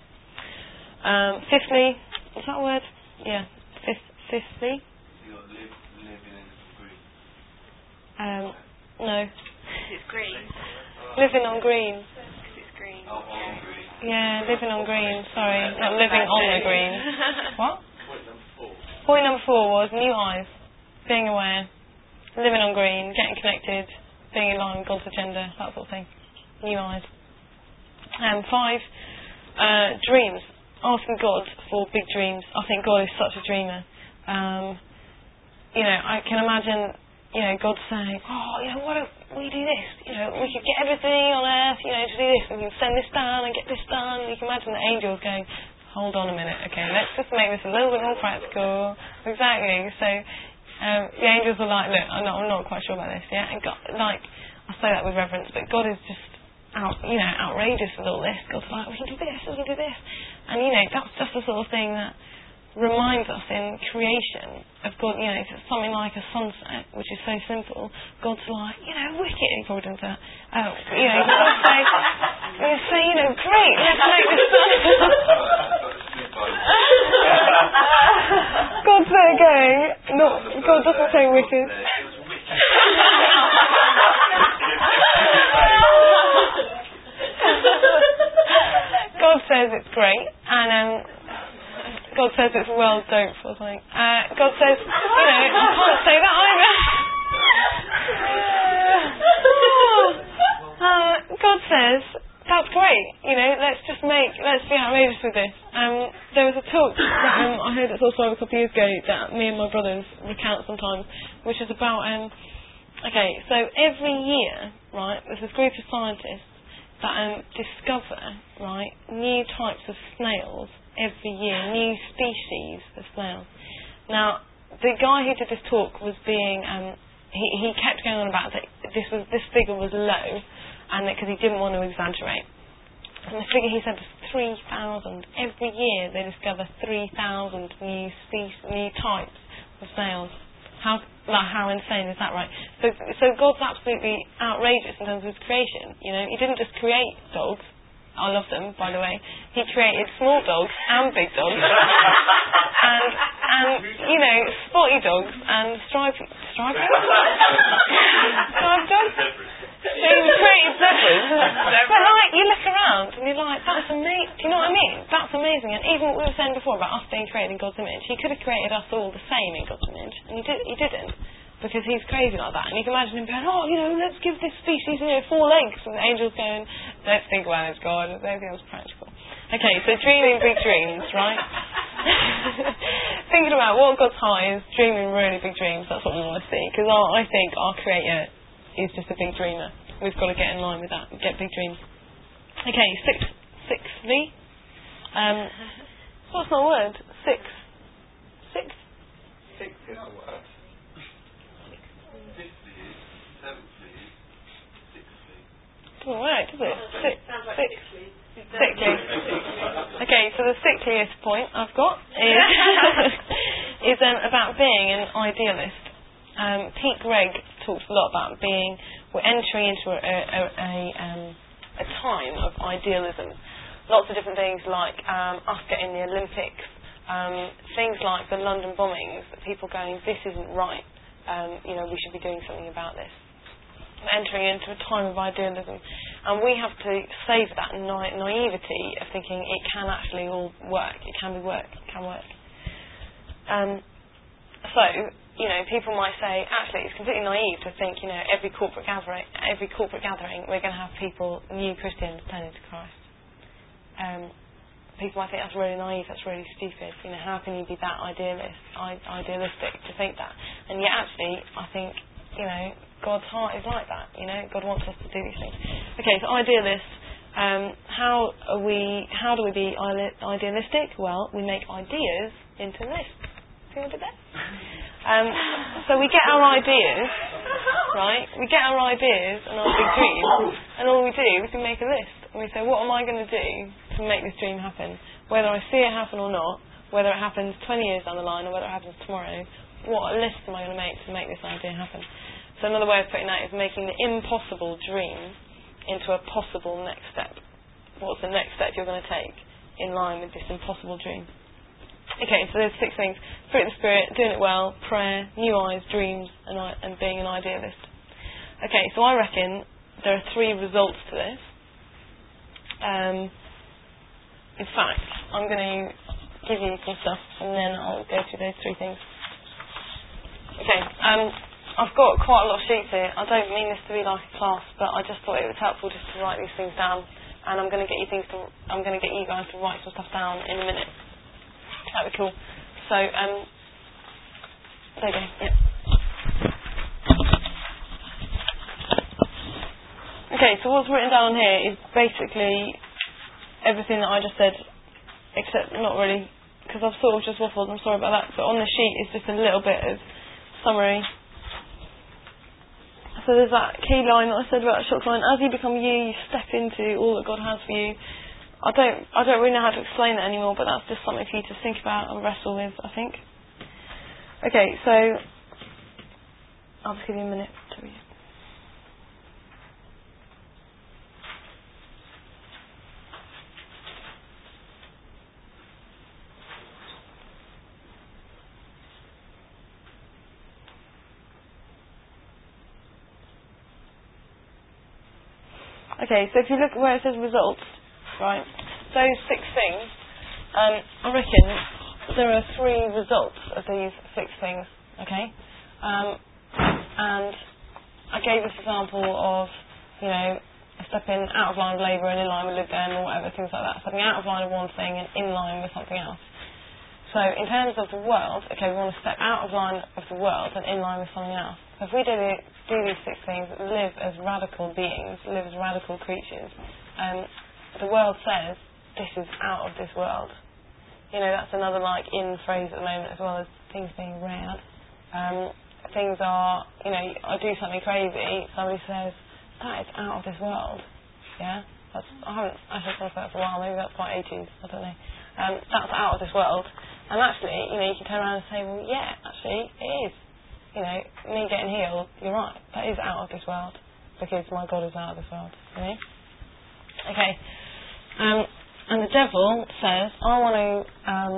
Um, fifthly, is that a word? Yeah. Fifth, fifthly? You got live, living in green. Um, no. It's green. Living on green. It's green. Oh, on green. Yeah, living on green. Sorry, not living on the green. What? Point number four. Point number four was new eyes, being aware, living on green, getting connected, being in line with God's agenda, that sort of thing. New eyes. And um, five, uh, dreams. Asking God for big dreams. I think God is such a dreamer. Um, you know, I can imagine, you know, God saying, "Oh, you know, why don't we do this? You know, we could get everything on earth, you know, to do this. We can send this down and get this done." You can imagine the angels going, "Hold on a minute, okay, let's just make this a little bit more practical." Exactly. So um, the angels are like, "Look, I'm not, I'm not quite sure about this, yeah." And God, like, I say that with reverence, but God is just out, you know, outrageous with all this. God's like, "We can do this, we can do this." And, you know, that's just the sort of thing that reminds us in creation of God, you know, if it's something like a sunset, which is so simple, God's like, you know, wicked, he probably doesn't say that. Oh, you know, God's say, he'll say, you know, great, let's make this sunset. God's there going, not, God doesn't say wicked. God says it's great, and um, God says it's well doped or something. Uh, God says, you know, I can't say that either. um, God says, that's great, you know, let's just make, let's be outrageous with this. Um, there was a talk that um, I heard at Source Five a couple of years ago that me and my brothers recount sometimes, which is about, um, okay, so every year, right, there's this group of scientists that um, discover, right, new types of snails every year, new species of snails. Now, the guy who did this talk was being, um, he, he kept going on about that this was this figure was low, and because he didn't want to exaggerate. And the figure he said was three thousand. Every year they discover three thousand new species, new types of snails. How like how insane is that, right? So, so God's absolutely outrageous in terms of His creation. You know, He didn't just create dogs. I love them, by the way. He created small dogs and big dogs, and and you know, spotty dogs and striped striped striped dogs. So He created zebras. But like, you look around and you're like, that's amazing. Do you know what I mean? That's amazing. And even what we were saying before about us being created in God's image, He could have created us all the same in God's image, and He did. He didn't. Because He's crazy like that. And you can imagine Him going, oh, you know, let's give this species, you know, four legs. And the angels going, let's think about it, God. Everything else practical. Okay, so dreaming big dreams, right? Thinking about what God's heart is, dreaming really big dreams, that's what we want to see. Because I think our Creator is just a big dreamer. We've got to get in line with that and get big dreams. Okay, six, sixthly. Um, what's my word? Six. Six? Six is the word. Doesn't work, does it? Six, six, sickly. Okay, so the sickliest point I've got is is um, about being an idealist. Um, Pete Greig talks a lot about being, we're entering into a, a, a, um, a time of idealism. Lots of different things like um, us getting the Olympics, um, things like the London bombings, people going, this isn't right, um, you know, we should be doing something about this. Entering into a time of idealism, and we have to savour that na- naivety of thinking it can actually all work, it can be work, it can work. Um, so, you know, people might say, actually, it's completely naive to think, you know, every corporate gathering, every corporate gathering, we're going to have people, new Christians, turning to Christ. Um, people might think that's really naive, that's really stupid. You know, how can you be that idealist, I- idealistic to think that? And yet, actually, I think, you know, God's heart is like that, you know. God wants us to do these things. Okay, so idealists. Um, how are we? How do we be idealistic? Well, we make ideas into lists. See what I did there? Um, so we get our ideas, right? We get our ideas and our big dreams, and all we do is we make a list. And we say, what am I going to do to make this dream happen? Whether I see it happen or not, whether it happens twenty years down the line or whether it happens tomorrow, what list am I going to make to make this idea happen? So another way of putting that is making the impossible dream into a possible next step. What's the next step you're going to take in line with this impossible dream? Okay, so there's six things. Fruit of the Spirit, doing it well, prayer, new eyes, dreams, and, and being an idealist. Okay, so I reckon there are three results to this. Um, in fact, I'm going to give you some stuff and then I'll go through those three things. Okay, um... I've got quite a lot of sheets here. I don't mean this to be like a class, but I just thought it was helpful just to write these things down. And I'm going to get you things to. I'm going to get you guys to write some stuff down in a minute. That'd be cool. So, um, there you go. Yeah. Okay. So what's written down on here is basically everything that I just said, except not really, because I've sort of just waffled. I'm sorry about that. But on the sheet is just a little bit of summary. So there's that key line that I said about shock line. As you become you, you step into all that God has for you. I don't, I don't really know how to explain that anymore, but that's just something for you to think about and wrestle with, I think. Okay, so I'll just give you a minute to read. Okay, so if you look where it says results, right, those six things, um, I reckon there are three results of these six things, okay? Um, and I gave this example of, you know, stepping out of line of labour and in line with Libden or whatever, things like that. Stepping out of line of one thing and in line with something else. So in terms of the world, okay, we want to step out of line of the world and in line with something else. So if we do, the, do these six things, live as radical beings, live as radical creatures, um, the world says, this is out of this world. You know, that's another like in phrase at the moment, as well as things being rad. Um, things are, you know, I do something crazy, somebody says, that is out of this world. Yeah? That's, I haven't actually thought about that for a while, maybe that's quite eighties, I don't know. Um, that's out of this world. And actually, you know, you can turn around and say, well, yeah, actually, it is. You know, me getting healed, you're right, that is out of this world, because my God is out of this world, you know? Okay, um, and the devil says, I want to, um,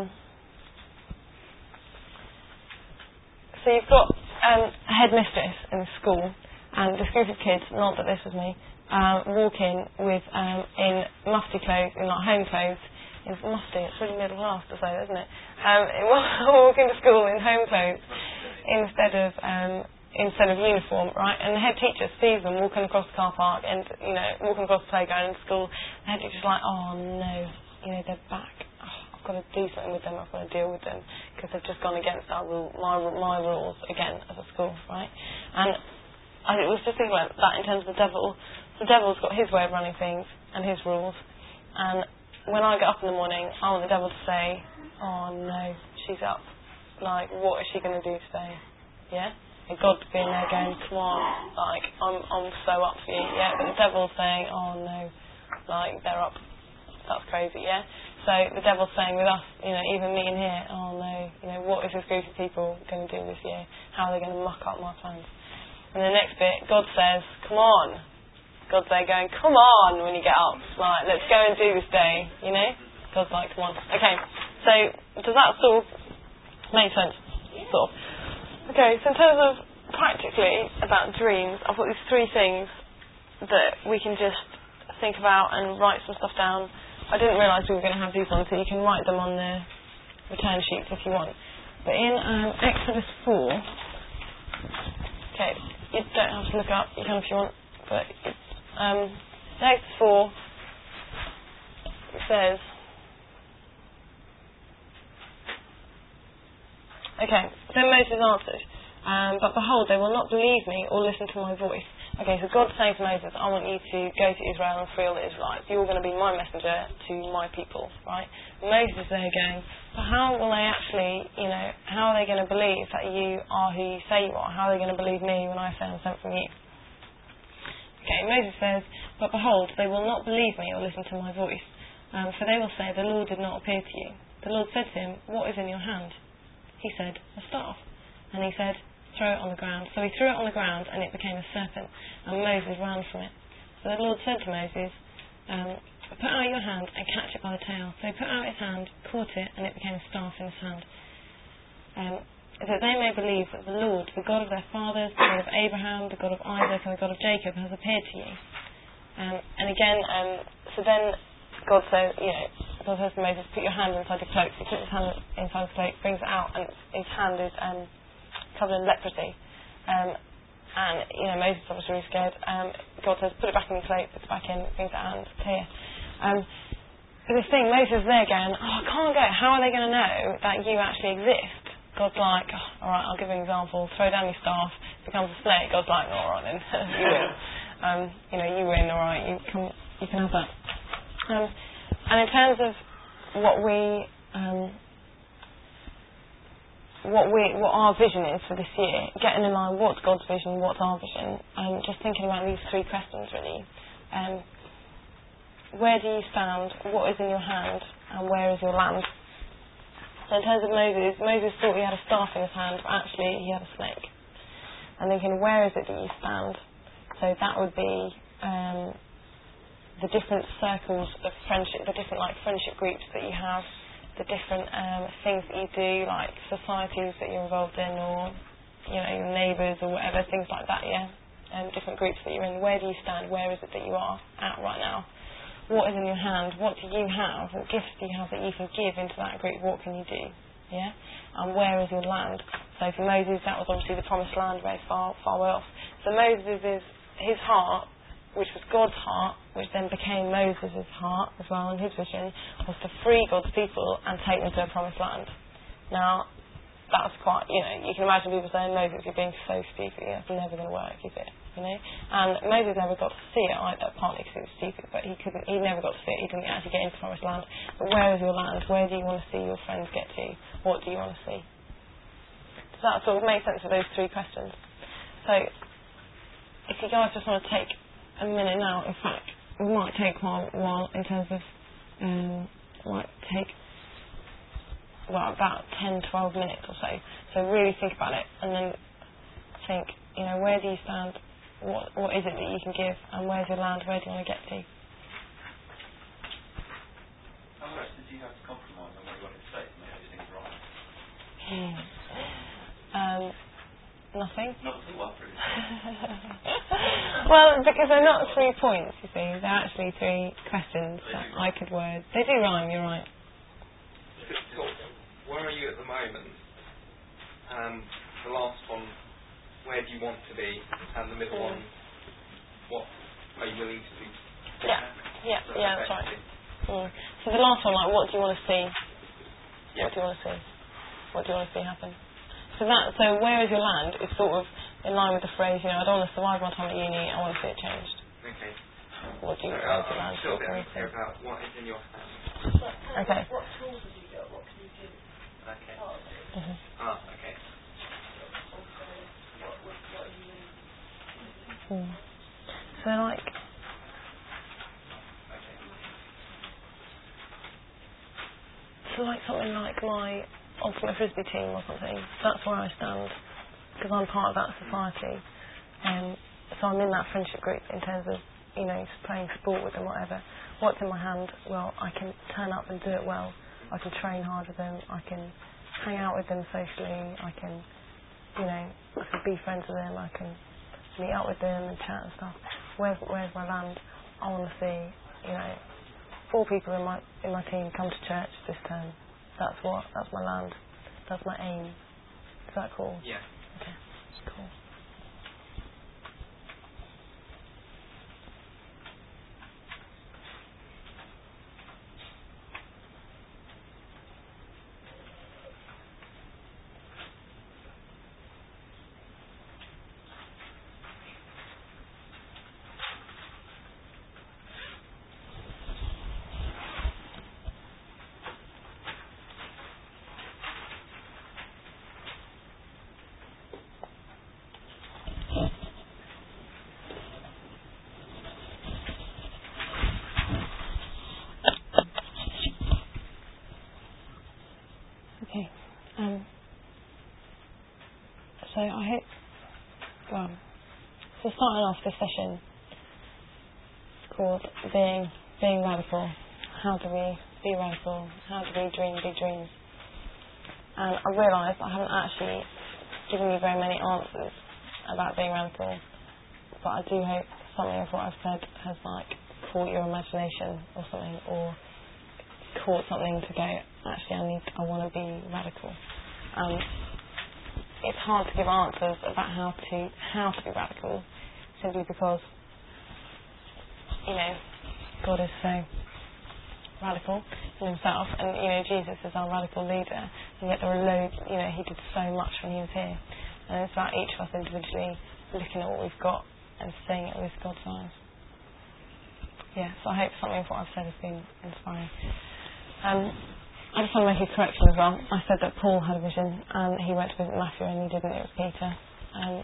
so you've got um, a headmistress in the school, and this group of kids, not that this was me, um, walking with, um, in mufti clothes, in like home clothes. It's mufti, it's really middle class to say, isn't it? Um, walking to school in home clothes instead of um, instead of uniform, right? And the head teacher sees them walking across the car park and, you know, walking across the playground in school. The head teacher's like, oh no, you know, they're back. Oh, I've got to do something with them. I've got to deal with them because they've just gone against our rule, my my rules again as a school, right? And I was just thinking about that in terms of the devil. The devil's got his way of running things and his rules, and when I get up in the morning, I want the devil to say, oh no, she's up. Like, what is she going to do today? Yeah? And God being there going, come on, like, I'm I'm so up for you, yeah? But the devil's saying, oh no, like, they're up. That's crazy, yeah? So the devil's saying with us, you know, even me in here, oh no, you know, what is this group of people going to do this year? How are they going to muck up my plans? And the next bit, God says, come on. God's there going, come on, when you get up. Like, let's go and do this day, you know? God's like, come on. Okay, so does that sort of make sense? Sort of. Okay, so in terms of practically about dreams, I've got these three things that we can just think about and write some stuff down. I didn't realise we were going to have these ones, so you can write them on the return sheets if you want. But in um, Exodus four, okay, you don't have to look up, you can if you want, but it's Um, Exodus four, it says, okay, then Moses answered, um, but behold, they will not believe me or listen to my voice. Okay, so God's saying to Moses, I want you to go to Israel and free all the Israelites. You're going to be my messenger to my people, right? Moses is there going, but how will they actually, you know, how are they going to believe that you are who you say you are? How are they going to believe me when I say I'm sent from you? Okay, Moses says, but behold, they will not believe me or listen to my voice, um, for they will say, the Lord did not appear to you. The Lord said to him, what is in your hand? He said, a staff. And he said, throw it on the ground. So he threw it on the ground, and it became a serpent, and Moses ran from it. So the Lord said to Moses, um, put out your hand and catch it by the tail. So he put out his hand, caught it, and it became a staff in his hand. Um, that they may believe that the Lord, the God of their fathers, the God of Abraham, the God of Isaac, and the God of Jacob, has appeared to you. Um, and again, um, so then God says, you know, God says to Moses, put your hand inside your cloak. So he puts his hand inside his cloak, brings it out, and his hand is um, covered in leprosy. Um, and, you know, Moses is obviously really scared. Um, God says, put it back in your cloak, puts it back in, brings it out, and it's clear. Um, but this thing, Moses is there going, oh, I can't go. How are they going to know that you actually exist? God's like, oh, alright, I'll give you an example. Throw down your staff, becomes a snake. God's like, no, alright then, you win. Um, you know, you win, alright, you can, you can have that. Um, and in terms of what we, um, what we, what our vision is for this year, getting in line, what's God's vision, what's our vision, and just thinking about these three questions really. Um, where do you stand, what is in your hand, and where is your land? So in terms of Moses, Moses thought he had a staff in his hand, but actually he had a snake. And thinking, where is it that you stand? So that would be um, the different circles of friendship, the different like friendship groups that you have, the different um, things that you do, like societies that you're involved in, or you know your neighbours or whatever, things like that. Yeah, and different groups that you're in. Where do you stand? Where is it that you are at right now? What is in your hand? What do you have? What gifts do you have that you can give into that group? What can you do? Yeah, and where is your land? So for Moses, that was obviously the promised land, very far, far way off. So Moses is his heart, which was God's heart, which then became Moses' heart as well, and his vision was to free God's people and take them to a promised land. Now, that's quite, you know, you can imagine people saying, Moses, you're being so stupid, that's never going to work, is it? You know? And Moses never got to see it either, partly because he was stupid, but he couldn't, he never got to see it, he didn't actually get into the promised land. But where is your land? Where do you want to see your friends get to? What do you want to see? Does that sort of make sense of those three questions? So, if you guys just want to take a minute now, in fact, we might take a while in terms of, um, might take, well, about ten, twelve minutes or so. So really think about it, and then think, you know, where do you stand? What What is it that you can give? And where's your land? Where do you want to get to? How much did you have to compromise on what you wanted to say to make everything right? um, nothing. Not too well, really. Well, because they're not three points, you see. They're actually three questions that I could word. They do rhyme, you're right. So, where are you at the moment? Um, the last one, where do you want to be? And the middle one, what are you willing to do? Yeah, yeah, so yeah, that's right. Mm. So the last one, like, what do you want to see? Yeah. What do you want to see? What do you want to see happen? So that, so where is your land is sort of in line with the phrase, you know, I don't want to survive my time at uni, I want to see it changed. Okay. What do you so, where is uh, your land? I'm still a bit unclear about what is in your hand. Okay. What tools have you got? What can you do? Okay. Mm-hmm. Ah, okay. Also, what, what, what are you willing to Mm. So like, Okay. so like something like my ultimate frisbee team or something, that's where I stand, because I'm part of that society, and so I'm in that friendship group in terms of, you know, playing sport with them, whatever. What's in my hand? Well, I can turn up and do it well. I can train hard with them. I can hang out with them socially. I can, you know, I can be friends with them. I can meet up with them and chat and stuff. Where's Where's my land? I want to see, you know, four people in my in my team come to church this term. That's what. That's my land. That's my aim. Is that cool? Yeah. Okay. Cool. Okay. Um, so I hope, well, so starting off this session, it's called being being radical. How do we be radical? How do we dream big dreams? And I realised I haven't actually given you very many answers about being radical, but I do hope something of what I've said has like caught your imagination or something, or caught something to go, actually I need, I want to be radical. Um, it's hard to give answers about how to how to be radical, simply because, you know, God is so radical in himself, and you know, Jesus is our radical leader, and yet there are loads, you know, he did so much when he was here, and it's about each of us individually looking at what we've got and seeing it with God's eyes. Yeah, so I hope something of what I've said has been inspiring. Um, I just want to make a correction as well. I said that Paul had a vision and he went to visit Matthew, and he didn't, it was Peter. Um,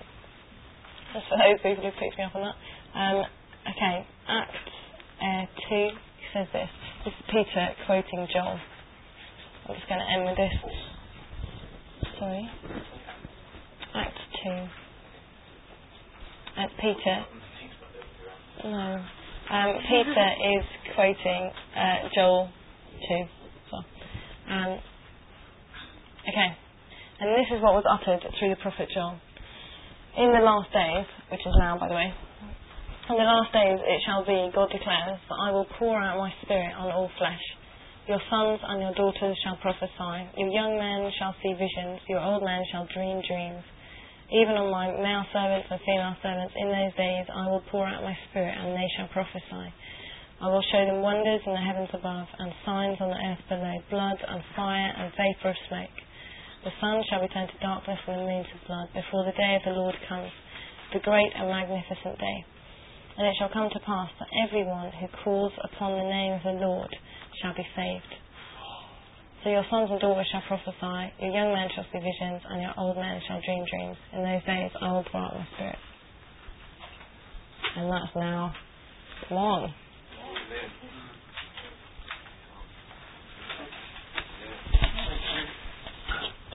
just for those people who picked me up on that. Um, okay, Acts uh, two, says this. This is Peter quoting Joel. I'm just going to end with this. Sorry. Acts two. That's Peter. No. Um, Peter is quoting uh, Joel two. So, um, okay. And this is what was uttered through the prophet Joel. In the last days, which is now, by the way, in the last days it shall be, God declares, that I will pour out my spirit on all flesh. Your sons and your daughters shall prophesy. Your young men shall see visions. Your old men shall dream dreams. Even on my male servants and female servants, in those days I will pour out my spirit, and they shall prophesy. I will show them wonders in the heavens above, and signs on the earth below, blood and fire and vapour of smoke. The sun shall be turned to darkness and the moon to blood, before the day of the Lord comes, the great and magnificent day. And it shall come to pass that everyone who calls upon the name of the Lord shall be saved. So your sons and daughters shall prophesy, your young men shall see visions, and your old men shall dream dreams. In those days I will pour out my spirit. And that's now one.